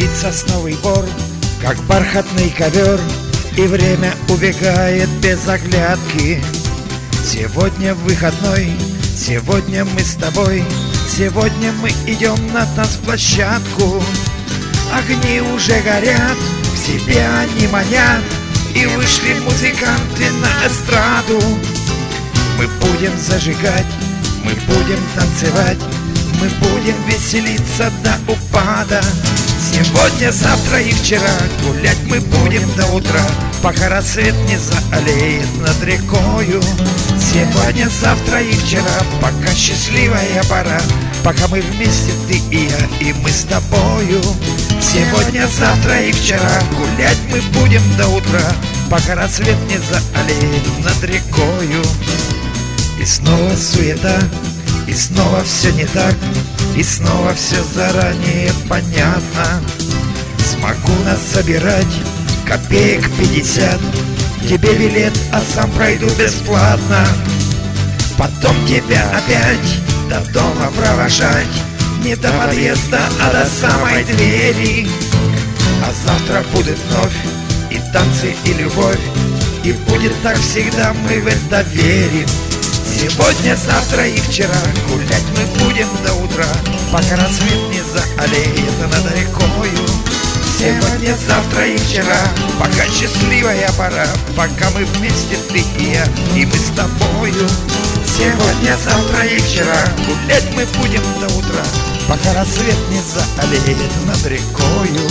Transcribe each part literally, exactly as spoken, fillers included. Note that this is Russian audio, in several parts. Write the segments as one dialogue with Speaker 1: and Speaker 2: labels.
Speaker 1: Белеет сосновый бор, как бархатный ковер, и время убегает без оглядки. Сегодня выходной, сегодня мы с тобой, сегодня мы идем на танцплощадку. Огни уже горят, к себе они манят, и вышли музыканты на эстраду. Мы будем зажигать, мы будем танцевать, мы будем веселиться до упада. Сегодня, завтра и вчера гулять мы будем до утра, пока рассвет не заалеет над рекою. Сегодня, завтра и вчера, пока счастливая пора, пока мы вместе, ты и я, и мы с тобою. Сегодня, завтра и вчера гулять мы будем до утра, пока рассвет не заалеет над рекою. И снова суета, и снова все не так, и снова все заранее понятно. Смогу нас собирать копеек пятьдесят, тебе билет, а сам пройду бесплатно. Потом тебя опять до дома провожать, не до подъезда, а до самой двери. А завтра будет вновь и танцы, и любовь, и будет так всегда, мы в это верим. Сегодня, завтра и вчера гулять мы будем до утра, пока рассвет не заалеет над рекою. Сегодня, завтра и вчера, пока счастливая пора, пока мы вместе, ты и я, и мы с тобою. Сегодня, завтра и вчера гулять мы будем до утра, пока рассвет не заалеет над рекою.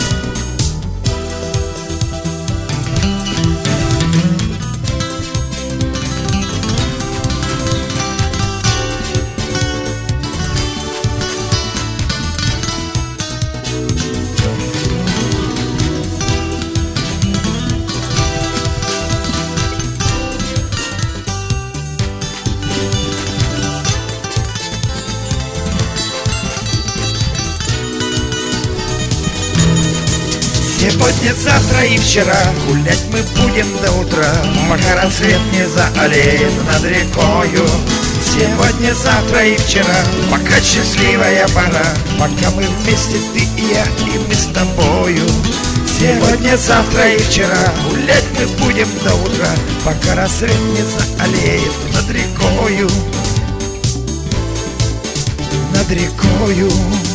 Speaker 1: Сегодня, завтра и вчера гулять мы будем до утра, пока рассвет не заалеет над рекою. Сегодня, завтра и вчера, пока счастливая пора, пока мы вместе, ты и я, и мы с тобою. Сегодня, завтра и вчера гулять мы будем до утра, пока рассвет не заалеет над рекою, над рекою.